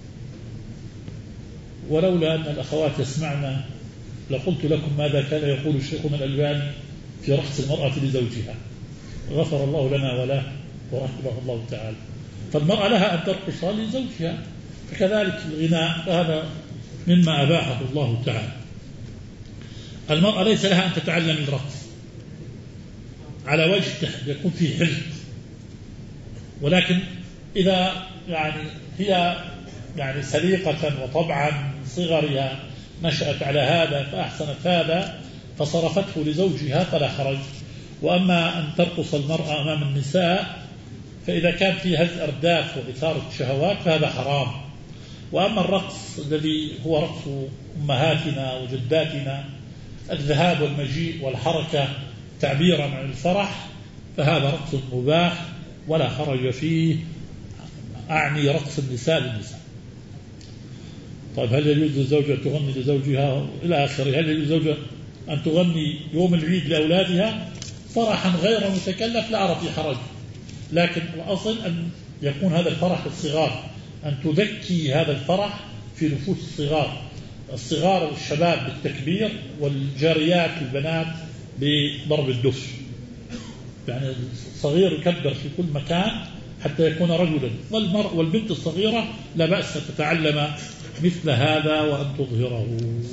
ولولا أن الأخوات يسمعنا لقلت لكم ماذا كان يقول الشيخنا الألباني في رقص المرأة لزوجها، غفر الله لنا وله ورحمه الله تعالى. فالمرأة لها أن ترقص لزوجها، فكذلك الغناء هذا مما أباحه الله تعالى. المرأة ليس لها أن تتعلم الرقص على وجه يكون فيه حرج، ولكن إذا يعني هي يعني سليقة وطبعا من صغرها نشأت على هذا فأحسنت هذا فصرفته لزوجها فلا حرج. وأما أن ترقص المرأة أمام النساء فإذا كان فيه هز أرداف وإثارة الشهوات فهذا حرام. وأما الرقص الذي هو رقص أمهاتنا وجداتنا، الذهاب والمجيء والحركة تعبيرا عن الفرح، فهذا رقص مباح ولا حرج فيه، أعني رقص النساء للنساء. طيب هل يجوز للزوجة أن تغني لزوجها إلى آخره؟ هل يجوز للزوجة أن تغني يوم العيد لأولادها فرحا غير متكلف؟ لا أرى في حرج، لكن الأصل أن يكون هذا الفرح للصغار، أن تذكي هذا الفرح في نفوس الصغار، الصغار الشباب بالتكبير والجاريات البنات بضرب الدف، يعني الصغير يكبر في كل مكان حتى يكون رجلا، والمرء والبنت الصغيرة لا بأس تتعلم مثل هذا وأن تظهره.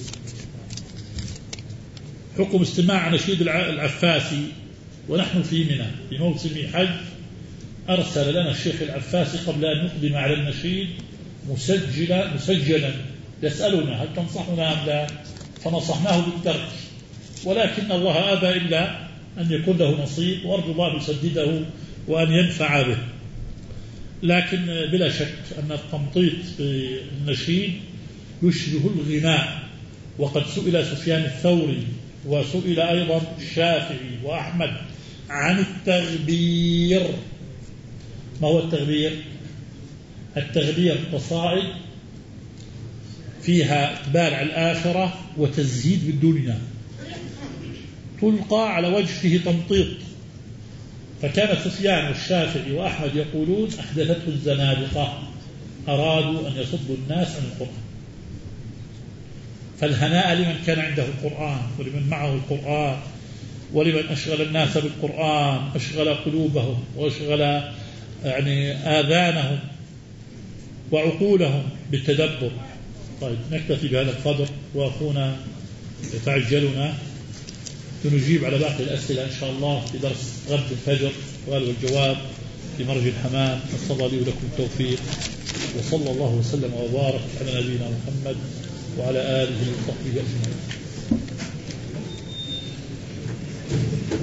حكم استماع نشيد العفاسي ونحن في منى في موسم حج. أرسل لنا الشيخ العفاسي قبل أن نقدم على النشيد مسجلا مسجلا يسألنا هل تنصحنا أم لا، فنصحناه بالترك، ولكن الله أبى إلا أن يكون له نصيب، وأرجو الله يسدده وأن ينفع به. لكن بلا شك أن التمطيط في النشيد يشبه الغناء، وقد سئل سفيان الثوري وسئل أيضا الشافعي وأحمد عن التغبير. ما هو التغبير؟ التغبير قصائد فيها إقبال على الآخرة وتزهيد بالدنيا، تلقى على وجه فيه تمطيط. فكان سفيان والشافعي وأحمد يقولون أحدثته الزنادقة، أرادوا أن يصدوا الناس عن القرآن. فالهناء لمن كان عنده القرآن ولمن معه القرآن ولمن أشغل الناس بالقرآن، أشغل قلوبهم وأشغل يعني آذانهم وعقولهم بالتدبر. طيب نكتفي بهذا القدر، وأخونا يتعجلنا سنجيب على باقي الأسئلة إن شاء الله في درس غد الفجر سؤال والجواب في مرج الحمام. نسأل الله لي ولكم التوفيق، وصلى الله وسلم وبارك على نبينا محمد وعلى آله وصحبه أجمعين.